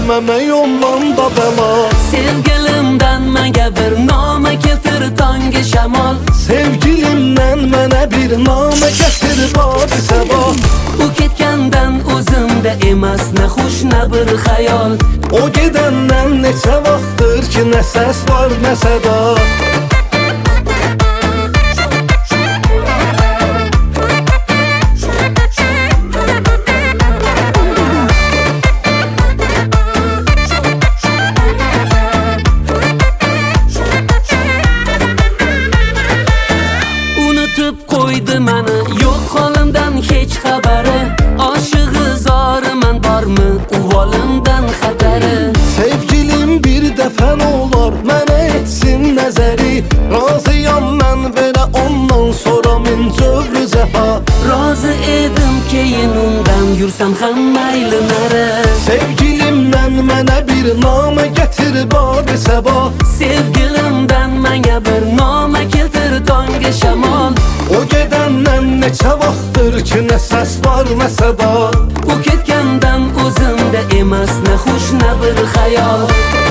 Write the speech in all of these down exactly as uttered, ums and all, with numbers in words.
Mənə yollanda bəla. Sevgilimdən mənə bir namə keltir tangi şəmal. Sevgilimdən mənə bir namə gətir bad səba. U ketgəndən özümdə emas, nə xoş, nə bir xəyal. O gedəndən neçə vaxtdır ki, nə səs var, nə səda. Unutub qoydu məni, yox halimdən heç xəbəri. Aşığı zarı mən barmı, uvalımdan xətəri. Sevgilim bir dəfə olar, mənə etsin nəzəri. Razıyam mən belə ondan sonra min cövrü zəfa. Razı edim keyin ondan yursam xam məyli nərə. Sevgilimdən mənə bir namə gətir bad səba. Sevgilimdən mənə bir namə keltir tangi şəmal. O gedəndən neçə vaxtdır ki, nə səs var, nə səda. U ketgəndən özümdə emas, nə xoş, nə bir xəyal.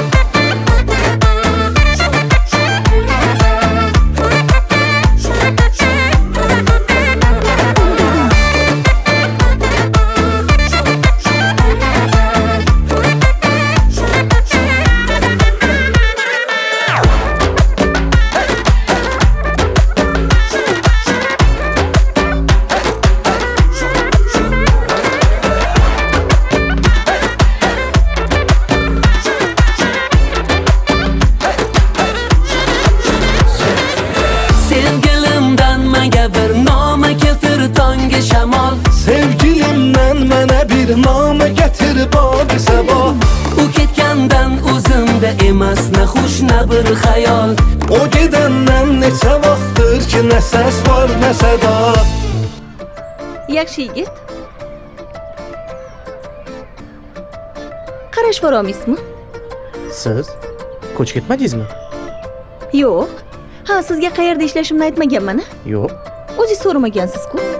Sevgilimdən mənə bir namə keltir tangi şəmal. Sevgilimdən mənə bir namə gətir bad səba. U ketgəndən özümdə emas, nə xoş, nə bir xəyal. O gedəndən neçə vaxtdır ki, nə səs var, nə səda. Yaxshi yigit. Qarashvoramizmi? Siz ko'chib ketmadingizmi? Yo'q. Ha, sizga qayerda ishlashimni aytmaganman-a? Yo'q. O'zingiz so'ramagansiz-ku.